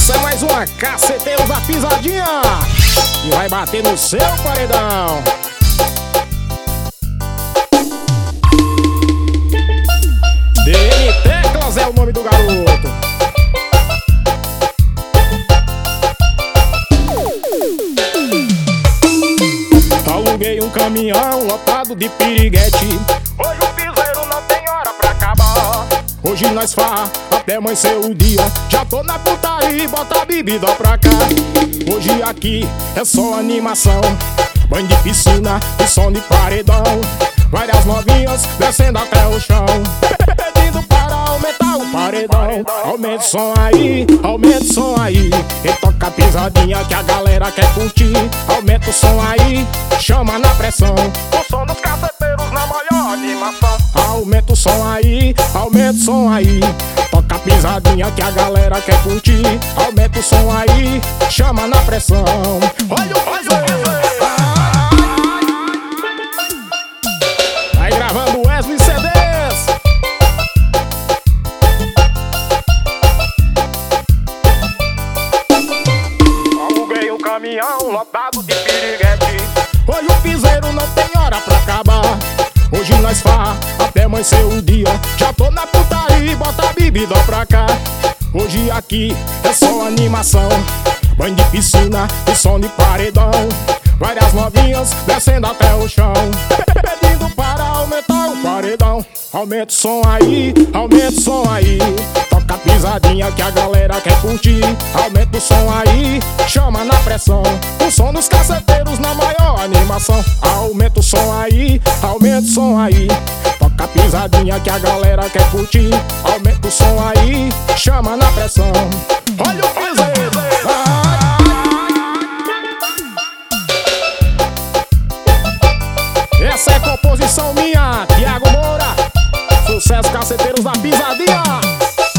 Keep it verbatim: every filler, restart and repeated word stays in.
Essa é mais uma Caceteiros da Pisadinha e vai bater no seu paredão. D M Teclas é o nome do garoto. Aluguei um caminhão lotado de piriguete. Hoje o piseiro não tem hora pra acabar. Hoje nós farra até amanhecer o dia. Já tô na putaria, bota a bebida pra cá. Hoje aqui é só animação, banho de piscina e som de paredão. Várias novinhas descendo até o chão, pedindo para aumentar o paredão. Aumenta o som aí, aumenta o som aí, e toca a pisadinha que a galera quer curtir. Aumenta o som aí, chama na pressão. O som dos caceteiros na maior animação. Aumenta o som aí, aumenta o som aí, toca a pisadinha que a galera quer curtir. Aumenta o som aí, chama na pressão. Olha o piseiro. Vai gravando Wesley C Ds. Aluguei um caminhão lotado de piriguete. Hoje o piseiro não tem hora pra acabar. Hoje nós farra até amanhecer o dia. Já tô na putaria, bota a bebida pra cá. Hoje aqui é só animação, banho de piscina e som de paredão. Várias novinhas descendo até o chão, pedindo para aumentar o paredão. Aumenta o som aí, aumenta o som aí, toca a pisadinha que a galera quer curtir. Aumenta o som aí, chama na pressão. O som dos caceteiros na maior animação. Aumenta o som aí, aumenta o som aí, toca a pisadinha que a galera quer curtir. Aumenta o som aí, chama na pressão. Olha o piseiro. Essa é composição minha, Thiago Moura. Sucesso Caceteiros da Pisadinha.